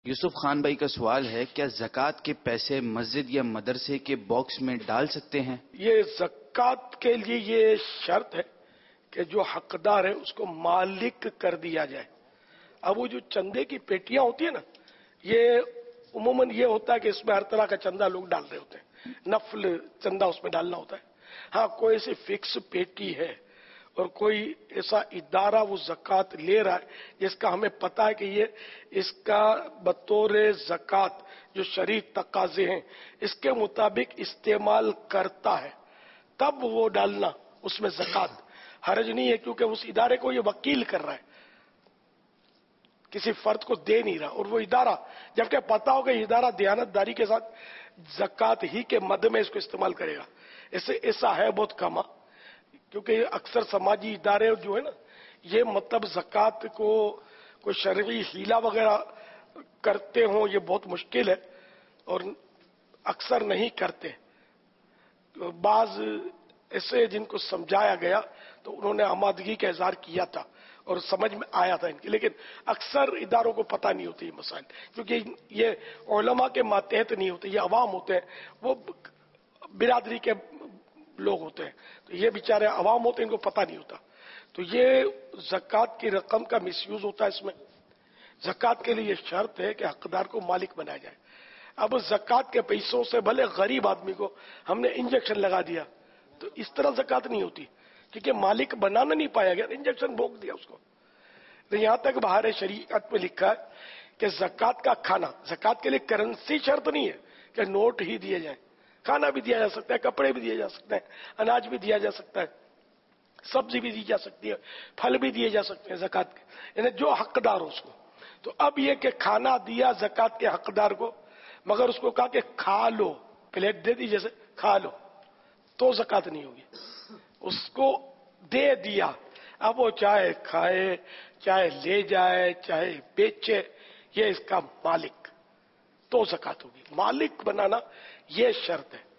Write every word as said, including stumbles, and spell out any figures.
یوسف خان بھائی کا سوال ہے، کیا زکوٰۃ کے پیسے مسجد یا مدرسے کے باکس میں ڈال سکتے ہیں؟ یہ زکوٰۃ کے لیے یہ شرط ہے کہ جو حقدار ہے اس کو مالک کر دیا جائے۔ اب وہ جو چندے کی پیٹیاں ہوتی ہیں نا، یہ عموماً یہ ہوتا ہے کہ اس میں ہر طرح کا چندہ لوگ ڈال رہے ہوتے ہیں، نفل چندہ اس میں ڈالنا ہوتا ہے۔ ہاں کوئی ایسی فکس پیٹی ہے اور کوئی ایسا ادارہ وہ زکوٰۃ لے رہا ہے جس کا ہمیں پتا ہے کہ یہ اس کا بطور زکوٰۃ جو شرعی تقاضے ہیں اس کے مطابق استعمال کرتا ہے، تب وہ ڈالنا اس میں زکوٰۃ حرج نہیں ہے، کیونکہ اس ادارے کو یہ وکیل کر رہا ہے، کسی فرد کو دے نہیں رہا۔ اور وہ ادارہ جبکہ پتا ہوگا یہ ادارہ دیانت داری کے ساتھ زکوٰۃ ہی کے مد میں اس کو استعمال کرے گا، اسے ایسا ہے بہت کم، کیونکہ اکثر سماجی ادارے جو ہے نا یہ مطلب زکوٰۃ کو کوئی شرعی حیلہ وغیرہ کرتے ہوں یہ بہت مشکل ہے، اور اکثر نہیں کرتے۔ بعض ایسے جن کو سمجھایا گیا تو انہوں نے آمادگی کا اظہار کیا تھا اور سمجھ میں آیا تھا ان کی، لیکن اکثر اداروں کو پتہ نہیں ہوتی یہ مسائل، کیونکہ یہ علماء کے ماتحت نہیں ہوتے، یہ عوام ہوتے ہیں، وہ برادری کے لوگ ہوتے ہیں، تو یہ بیچارے عوام ہوتے ہیں، ان کو پتہ نہیں ہوتا۔ تو یہ زکوٰۃ کی رقم کا مس یوز ہوتا ہے اس میں۔ زکوٰۃ کے لیے یہ شرط ہے کہ حقدار کو مالک بنایا جائے۔ اب زکوٰۃ کے پیسوں سے بھلے غریب آدمی کو ہم نے انجیکشن لگا دیا تو اس طرح زکوٰۃ نہیں ہوتی، کیونکہ مالک بنانا نہیں پایا گیا، انجیکشن بھوگ دیا اس کو۔ تو یہاں تک بہار شریعت میں لکھا ہے کہ زکوٰۃ کا کھانا، زکوٰۃ کے لیے کرنسی شرط نہیں ہے کہ نوٹ ہی دیے جائیں، کھانا بھی دیا جا سکتا ہے، کپڑے بھی دیے جا سکتے ہیں، اناج بھی دیا جا سکتا ہے، سبزی بھی دی جا سکتی ہے، پھل بھی دیے جا سکتے ہیں زکوٰۃ کے، یعنی جو حقدار ہو اس کو۔ تو اب یہ کہ کھانا دیا زکوٰۃ کے حقدار کو، مگر اس کو کہا کہ کھا لو، پلیٹ دے دی جیسے کھا لو، تو زکوٰۃ نہیں ہوگی۔ اس کو دے دیا، اب وہ چاہے کھائے، چاہے لے جائے، چاہے بیچے، یہ اس کا مالک، تو زکوٰۃ ہوگی۔ مالک بنانا یہ شرط ہے۔